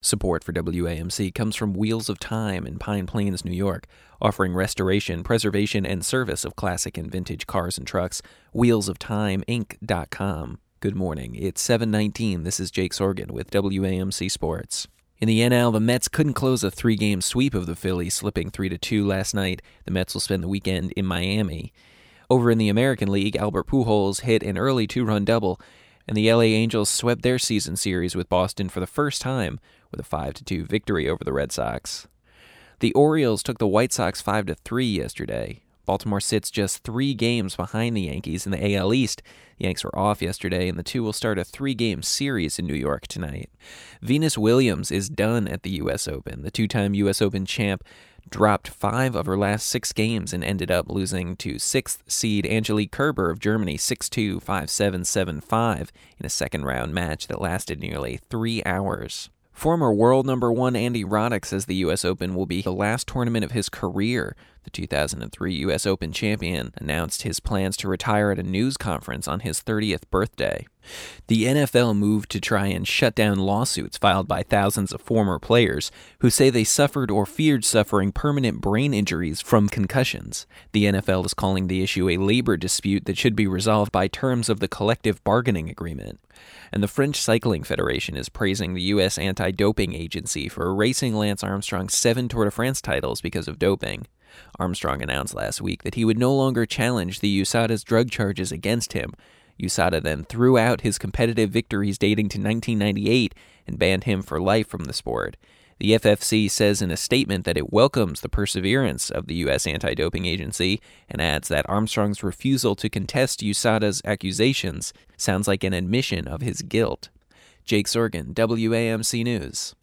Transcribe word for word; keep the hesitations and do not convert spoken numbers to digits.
Support for W A M C comes from Wheels of Time in Pine Plains, New York, offering restoration, preservation, and service of classic and vintage cars and trucks. wheels of time inc dot com. Good morning. It's seven nineteen. This is Jake Sorgen with W A M C Sports. In the N L, the Mets couldn't close a three-game sweep of the Phillies, slipping three to two last night. The Mets will spend the weekend in Miami. Over in the American League, Albert Pujols hit an early two-run double, and the L A Angels swept their season series with Boston for the first time with a five to two victory over the Red Sox. The Orioles took the White Sox five to three yesterday. Baltimore sits just three games behind the Yankees in the A L East. The Yanks were off yesterday, and the two will start a three-game series in New York tonight. Venus Williams is done at the U S Open. The two-time U S Open champ dropped five of her last six games and ended up losing to sixth seed Angelique Kerber of Germany six two, five seven, seven five in a second-round match that lasted nearly three hours. Former world number one Andy Roddick says the U S Open will be the last tournament of his career. The two thousand three U S Open champion announced his plans to retire at a news conference on his thirtieth birthday. The N F L moved to try and shut down lawsuits filed by thousands of former players who say they suffered or feared suffering permanent brain injuries from concussions. The N F L is calling the issue a labor dispute that should be resolved by terms of the collective bargaining agreement. And the French Cycling Federation is praising the U S anti-doping agency for erasing Lance Armstrong's seven Tour de France titles because of doping. Armstrong announced last week that he would no longer challenge the U S A Da's drug charges against him. U S A D A then threw out his competitive victories dating to nineteen ninety-eight and banned him for life from the sport. The F F C says in a statement that it welcomes the perseverance of the U S anti-doping agency and adds that Armstrong's refusal to contest U S A D A's accusations sounds like an admission of his guilt. Jake Sorgen, W A M C News.